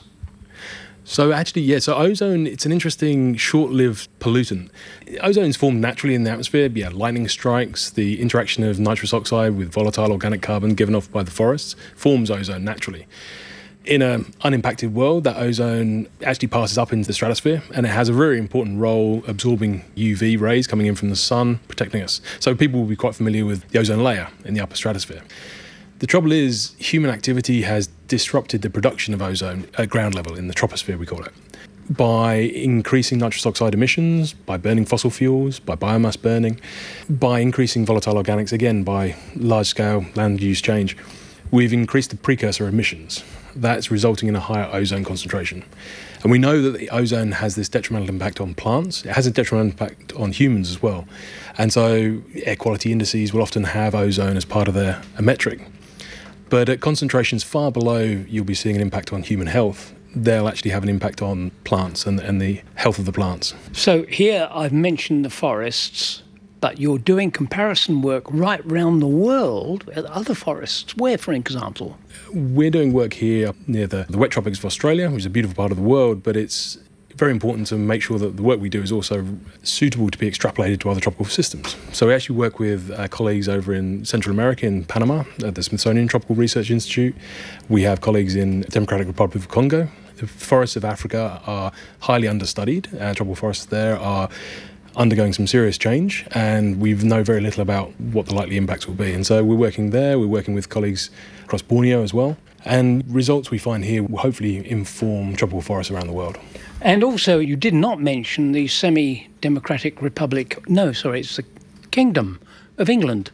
So actually, yeah, so ozone, it's an interesting short-lived pollutant. Ozone's formed naturally in the atmosphere. Yeah, lightning strikes, the interaction of nitrous oxide with volatile organic carbon given off by the forests forms ozone naturally. In an unimpacted world, that ozone actually passes up into the stratosphere, and it has a very important role absorbing U V rays coming in from the sun, protecting us. So people will be quite familiar with the ozone layer in the upper stratosphere. The trouble is, human activity has disrupted the production of ozone at ground level, in the troposphere we call it, by increasing nitrous oxide emissions, by burning fossil fuels, by biomass burning, by increasing volatile organics, again by large-scale land use change. We've increased the precursor emissions. That's resulting in a higher ozone concentration. And we know that the ozone has this detrimental impact on plants. It has a detrimental impact on humans as well. And so air quality indices will often have ozone as part of their a metric. But at concentrations far below, you'll be seeing an impact on human health. They'll actually have an impact on plants and, and the health of the plants. So here I've mentioned the forests, but you're doing comparison work right round the world at other forests. Where, for example? We're doing work here near the, the wet tropics of Australia, which is a beautiful part of the world, but it's very important to make sure that the work we do is also suitable to be extrapolated to other tropical systems. So we actually work with uh, colleagues over in Central America, in Panama, at the Smithsonian Tropical Research Institute. We have colleagues in the Democratic Republic of Congo, The forests of Africa are highly understudied. Uh, tropical forests there are undergoing some serious change, and we know very little about what the likely impacts will be. And so we're working there, we're working with colleagues across Borneo as well, and results we find here will hopefully inform tropical forests around the world. And also, you did not mention the semi-democratic republic, no, sorry, it's the Kingdom of England.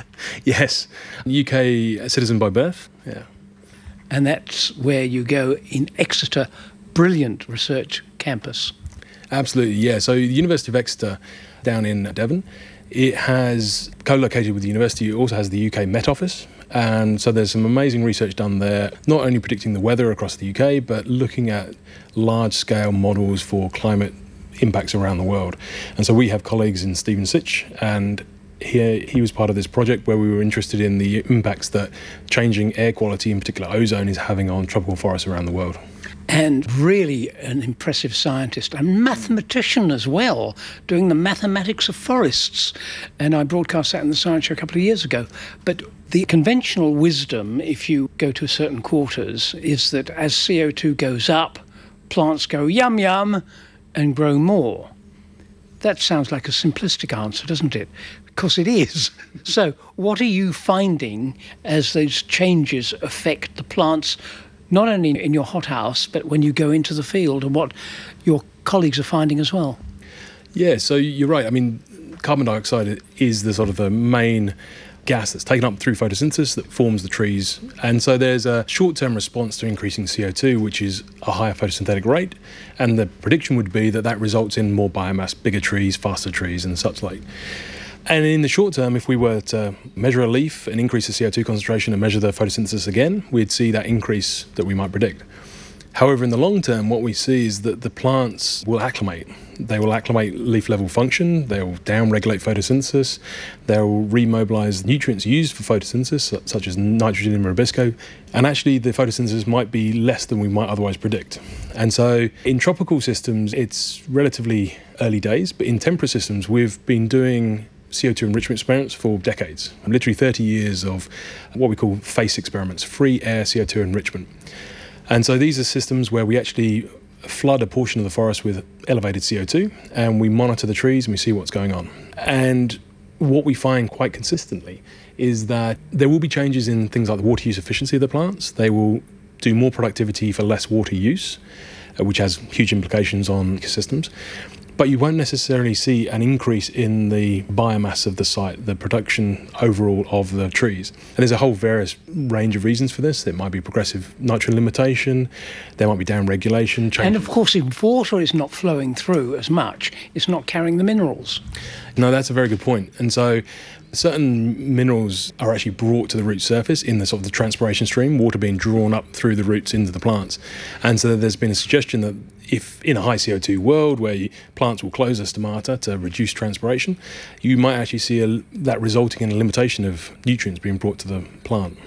Yes, U K citizen by birth, yeah. And that's where you go in Exeter, brilliant research campus. Absolutely, yeah. So the University of Exeter down in Devon, it has co-located with the university. It also has the U K Met Office. And so there's some amazing research done there, not only predicting the weather across the U K, but looking at large-scale models for climate impacts around the world. And so we have colleagues in Stephen Sitch, and he, he was part of this project where we were interested in the impacts that changing air quality, in particular ozone, is having on tropical forests around the world. And really an impressive scientist, a mathematician as well, doing the mathematics of forests. And I broadcast that in the Science Show a couple of years ago. But the conventional wisdom, if you go to certain quarters, is that as C O two goes up, plants go yum yum and grow more. That sounds like a simplistic answer, doesn't it? Because it is. So what are you finding as those changes affect the plants, not only in your hothouse, but when you go into the field, and what your colleagues are finding as well? Yeah, so you're right. I mean, carbon dioxide is the sort of the main gas that's taken up through photosynthesis that forms the trees. And so there's a short-term response to increasing C O two, which is a higher photosynthetic rate. And the prediction would be that that results in more biomass, bigger trees, faster trees, and such like. And in the short term, if we were to measure a leaf and increase the C O two concentration and measure the photosynthesis again, we'd see that increase that we might predict. However, in the long term, what we see is that the plants will acclimate. They will acclimate leaf level function, they will down-regulate photosynthesis, they will remobilise nutrients used for photosynthesis, such as nitrogen and rubisco, and actually the photosynthesis might be less than we might otherwise predict. And so in tropical systems, it's relatively early days, but in temperate systems, we've been doing C O two enrichment experiments for decades, literally thirty years of what we call FACE experiments, free air C O two enrichment. And so these are systems where we actually flood a portion of the forest with elevated C O two, and we monitor the trees and we see what's going on. And what we find quite consistently is that there will be changes in things like the water use efficiency of the plants. They will do more productivity for less water use, which has huge implications on ecosystems. But you won't necessarily see an increase in the biomass of the site, the production overall of the trees. And there's a whole various range of reasons for this. There might be progressive nitrogen limitation, there might be down-regulation. Change. And of course, if water is not flowing through as much, it's not carrying the minerals. No, that's a very good point. And so certain minerals are actually brought to the root surface in the sort of the transpiration stream, water being drawn up through the roots into the plants. And so there's been a suggestion that if in a high C O two world where plants will close the stomata to reduce transpiration, you might actually see a, that resulting in a limitation of nutrients being brought to the plant.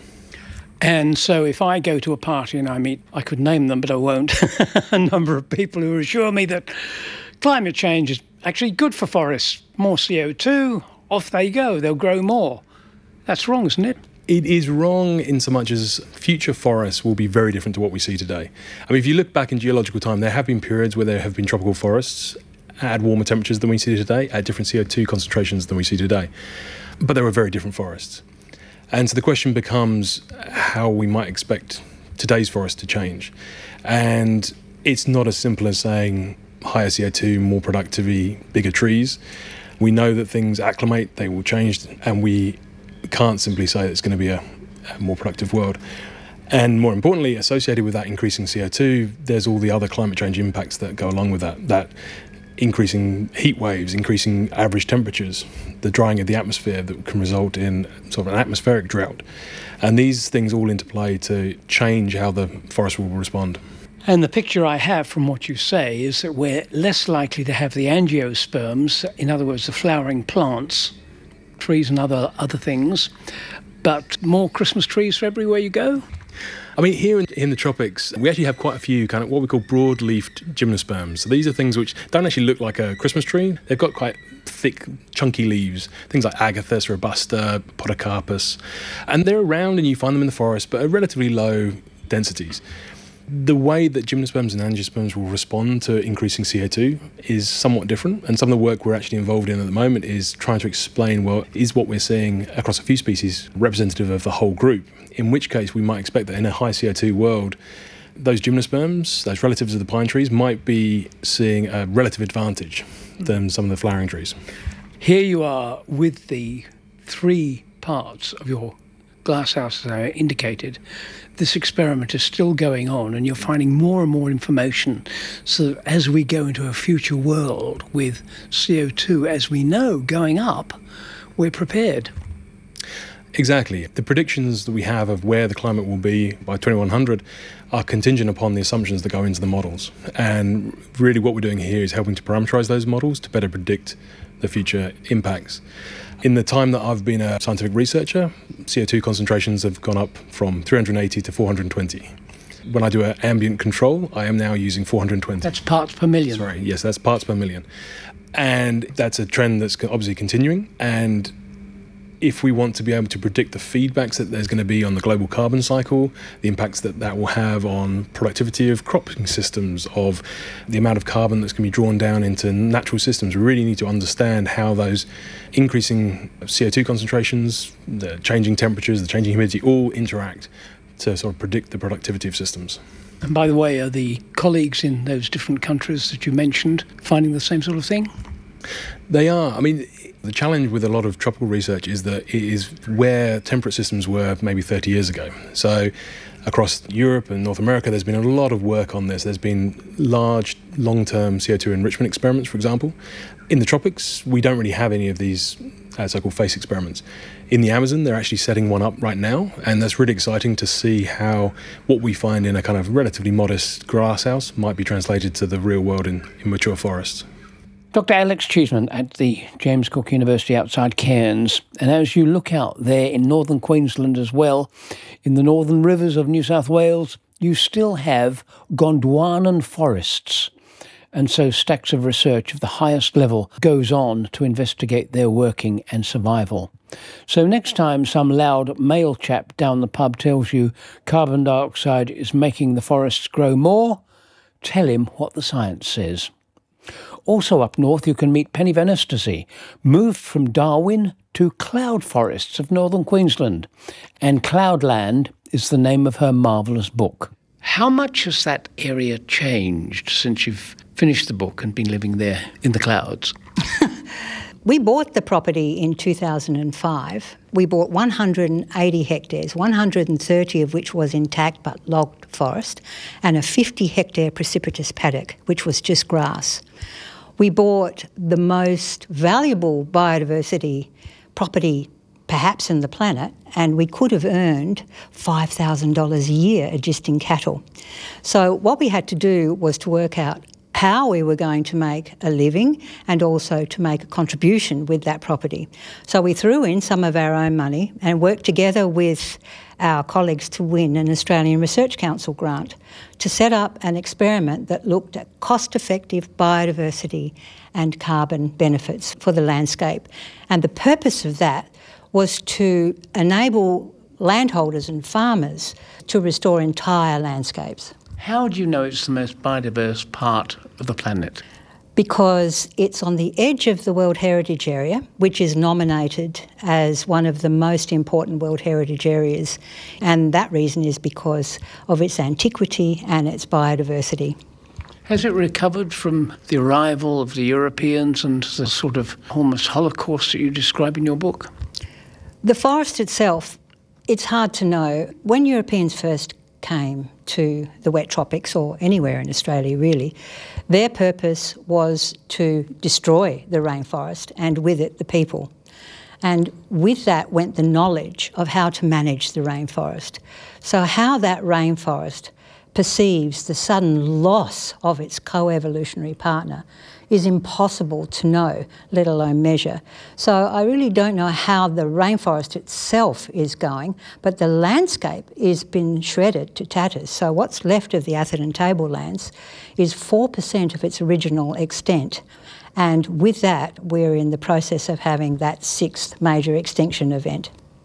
And so if I go to a party and I meet, I could name them, but I won't, a number of people who assure me that climate change is actually good for forests, more C O two, off they go, they'll grow more. That's wrong, isn't it? It is wrong in so much as future forests will be very different to what we see today. I mean, if you look back in geological time, there have been periods where there have been tropical forests at warmer temperatures than we see today, at different C O two concentrations than we see today. But there were very different forests. And so the question becomes how we might expect today's forest to change. And it's not as simple as saying higher C O two, more productivity, bigger trees. We know that things acclimate, they will change, and we can't simply say that it's going to be a, a more productive world. And more importantly, associated with that increasing C O two, there's all the other climate change impacts that go along with that. That increasing heat waves, increasing average temperatures, the drying of the atmosphere that can result in sort of an atmospheric drought. And these things all interplay to change how the forest will respond. And the picture I have from what you say is that we're less likely to have the angiosperms, in other words, the flowering plants, trees and other other things, but more Christmas trees for everywhere you go? I mean, here in, in the tropics, we actually have quite a few kind of what we call broad-leafed gymnosperms. So these are things which don't actually look like a Christmas tree. They've got quite thick, chunky leaves, things like agathis, robusta, podocarpus. And they're around and you find them in the forest, but at relatively low densities. The way that gymnosperms and angiosperms will respond to increasing C O two is somewhat different, and some of the work we're actually involved in at the moment is trying to explain, well, is what we're seeing across a few species representative of the whole group? In which case we might expect that in a high C O two world, those gymnosperms, those relatives of the pine trees, might be seeing a relative advantage than some of the flowering trees. Here you are with the three parts of your glasshouse, as I indicated. This experiment is still going on, and you're finding more and more information, so that as we go into a future world with C O two, as we know, going up, we're prepared. Exactly. The predictions that we have of where the climate will be by twenty-one hundred are contingent upon the assumptions that go into the models. And really what we're doing here is helping to parameterize those models to better predict the future impacts. In the time that I've been a scientific researcher, C O two concentrations have gone up from three hundred eighty to four hundred twenty. When I do an ambient control, I am now using four hundred twenty. That's parts per million. Sorry, yes, that's parts per million. And that's a trend that's obviously continuing. And if we want to be able to predict the feedbacks that there's going to be on the global carbon cycle, the impacts that that will have on productivity of cropping systems, of the amount of carbon that's going to be drawn down into natural systems, we really need to understand how those increasing C O two concentrations, the changing temperatures, the changing humidity all interact to sort of predict the productivity of systems. And by the way, are the colleagues in those different countries that you mentioned finding the same sort of thing? They are. I mean, the challenge with a lot of tropical research is that it is where temperate systems were maybe thirty years ago. So across Europe and North America, there's been a lot of work on this. There's been large, long-term C O two enrichment experiments, for example. In the tropics, we don't really have any of these uh, so-called FACE experiments. In the Amazon, they're actually setting one up right now, and that's really exciting to see how what we find in a kind of relatively modest glasshouse might be translated to the real world in, in mature forests. Doctor Alex Cheeseman at the James Cook University outside Cairns. And as you look out there in northern Queensland as well, in the northern rivers of New South Wales, you still have Gondwanan forests. And so stacks of research of the highest level goes on to investigate their working and survival. So next time some loud male chap down the pub tells you carbon dioxide is making the forests grow more, tell him what the science says. Also up north, you can meet Penny Van Oosterzee, moved from Darwin to cloud forests of northern Queensland. And Cloudland is the name of her marvellous book. How much has that area changed since you've finished the book and been living there in the clouds? We bought the property in two thousand five. We bought one hundred eighty hectares, one hundred thirty of which was intact but logged forest, and a fifty hectare precipitous paddock, which was just grass. We bought the most valuable biodiversity property perhaps in the planet, and we could have earned five thousand dollars a year just in cattle. So what we had to do was to work out how we were going to make a living and also to make a contribution with that property. So we threw in some of our own money and worked together with our colleagues to win an Australian Research Council grant to set up an experiment that looked at cost-effective biodiversity and carbon benefits for the landscape. And the purpose of that was to enable landholders and farmers to restore entire landscapes. How do you know it's the most biodiverse part of the planet? Because it's on the edge of the World Heritage Area, which is nominated as one of the most important World Heritage Areas. And that reason is because of its antiquity and its biodiversity. Has it recovered from the arrival of the Europeans and the sort of almost Holocaust that you describe in your book? The forest itself, it's hard to know. When Europeans first came to the wet tropics, or anywhere in Australia really, their purpose was to destroy the rainforest and with it the people. And with that went the knowledge of how to manage the rainforest. So how that rainforest perceives the sudden loss of its co-evolutionary partner is impossible to know, let alone measure. So I really don't know how the rainforest itself is going, but the landscape has been shredded to tatters. So what's left of the Atherton tablelands is four percent of its original extent. And with that, we're in the process of having that sixth major extinction event.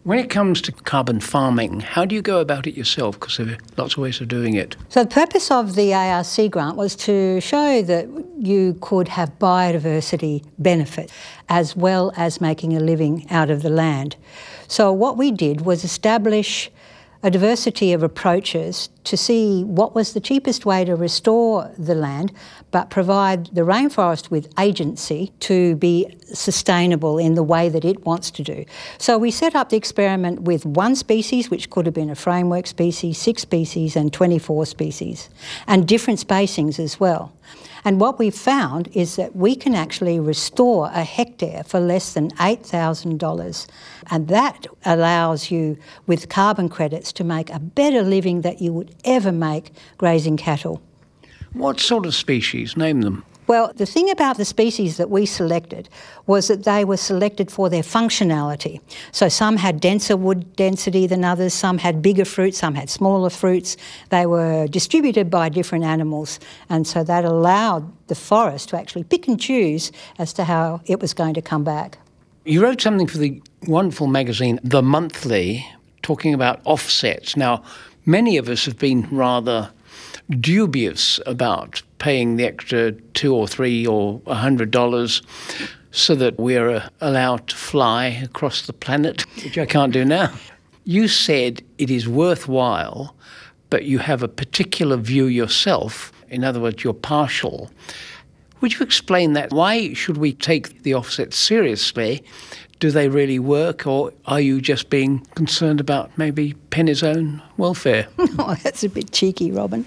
When it comes to carbon farming, how do you go about it yourself? Because there are lots of ways of doing it. So the purpose of the A R C grant was to show that you could have biodiversity benefit as well as making a living out of the land. So what we did was establish a diversity of approaches to see what was the cheapest way to restore the land but provide the rainforest with agency to be sustainable in the way that it wants to do. So we set up the experiment with one species, which could have been a framework species, six species and twenty-four species, and different spacings as well. And what we found is that we can actually restore a hectare for less than eight thousand dollars. And that allows you, with carbon credits, to make a better living that you would ever make grazing cattle. What sort of species? Name them. Well, the thing about the species that we selected was that they were selected for their functionality. So some had denser wood density than others, some had bigger fruits, some had smaller fruits. They were distributed by different animals, and so that allowed the forest to actually pick and choose as to how it was going to come back. You wrote something for the wonderful magazine, The Monthly, talking about offsets. Now, many of us have been rather dubious about paying the extra two or three or a hundred dollars so that we're uh, allowed to fly across the planet, which I can't do now. You said it is worthwhile, but you have a particular view yourself. In other words, you're partial. Would you explain that? Why should we take the offsets seriously? Do they really work, or are you just being concerned about maybe Penny's own welfare? Oh, that's a bit cheeky, Robin.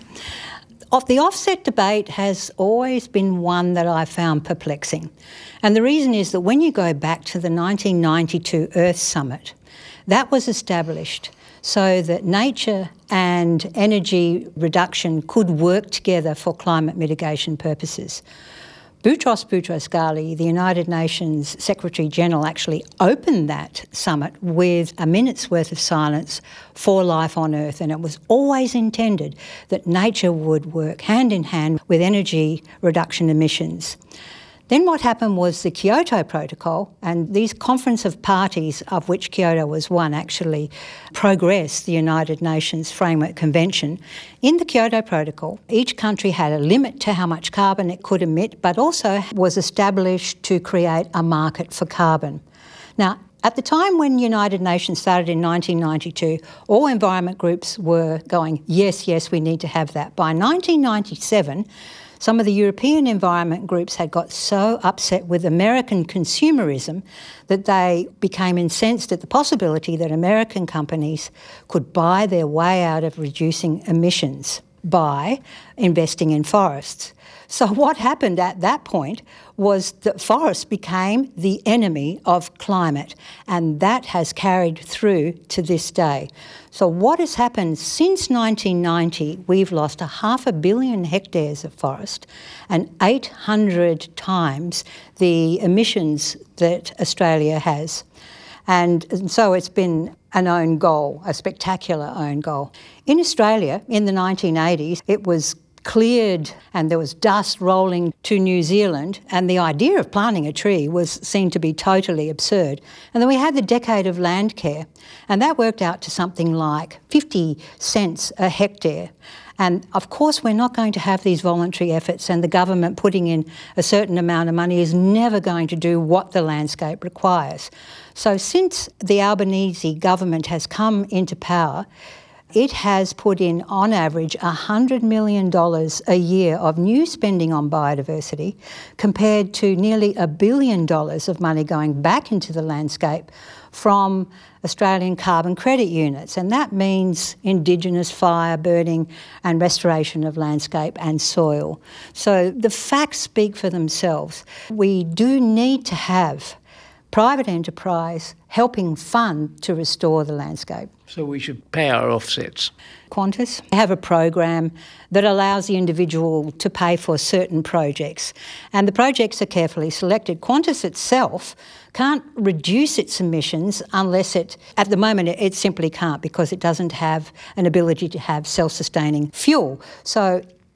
The offset debate has always been one that I found perplexing. And the reason is that when you go back to the nineteen ninety-two Earth Summit, that was established so that nature and energy reduction could work together for climate mitigation purposes. Boutros Boutros-Ghali, the United Nations Secretary-General, actually opened that summit with a minute's worth of silence for life on Earth, and it was always intended that nature would work hand in hand with energy reduction emissions. Then what happened was the Kyoto Protocol, and these Conference of Parties, of which Kyoto was one, actually progressed the United Nations Framework Convention. In the Kyoto Protocol, each country had a limit to how much carbon it could emit, but also was established to create a market for carbon. Now, at the time when United Nations started in nineteen ninety-two, all environment groups were going, yes, yes, we need to have that. By nineteen ninety-seven, some of the European environment groups had got so upset with American consumerism that they became incensed at the possibility that American companies could buy their way out of reducing emissions by investing in forests. So what happened at that point was that forests became the enemy of climate, and that has carried through to this day. So what has happened since nineteen ninety, we've lost a half a billion hectares of forest and eight hundred times the emissions that Australia has. And, and so it's been an own goal, a spectacular own goal. In Australia, in the nineteen eighties, it was cleared and there was dust rolling to New Zealand, and the idea of planting a tree was seen to be totally absurd. And then we had the decade of land care, and that worked out to something like fifty cents a hectare. And of course we're not going to have these voluntary efforts, and the government putting in a certain amount of money is never going to do what the landscape requires. So since the Albanese government has come into power, it has put in, on average, one hundred million dollars a year of new spending on biodiversity, compared to nearly a billion dollars of money going back into the landscape from Australian carbon credit units. And that means Indigenous fire burning and restoration of landscape and soil. So the facts speak for themselves. We do need to have private enterprise helping fund to restore the landscape. So we should pay our offsets. Qantas have a program that allows the individual to pay for certain projects, and the projects are carefully selected. Qantas itself can't reduce its emissions unless it, at the moment it, it simply can't, because it doesn't have an ability to have self-sustaining fuel. So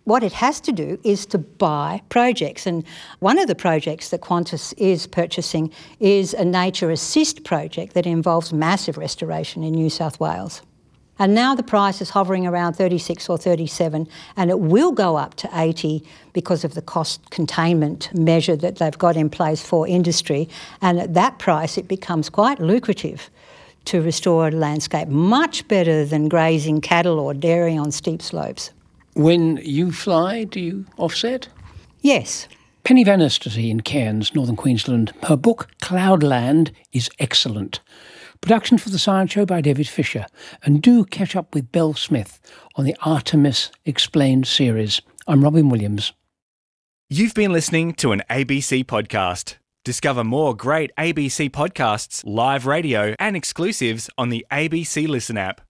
what it has to do is to buy projects. And one of the projects that Qantas is purchasing is a Nature Assist project that involves massive restoration in New South Wales. And now the price is hovering around thirty-six or thirty-seven, and it will go up to eighty because of the cost containment measure that they've got in place for industry. And at that price, it becomes quite lucrative to restore a landscape, much better than grazing cattle or dairy on steep slopes. When you fly, do you offset? Yes. Penny Van Oostertee in Cairns, Northern Queensland. Her book, Cloudland, is excellent. Production for The Science Show by David Fisher. And do catch up with Belle Smith on the Artemis Explained series. I'm Robin Williams. You've been listening to an A B C podcast. Discover more great A B C podcasts, live radio and exclusives on the A B C Listen app.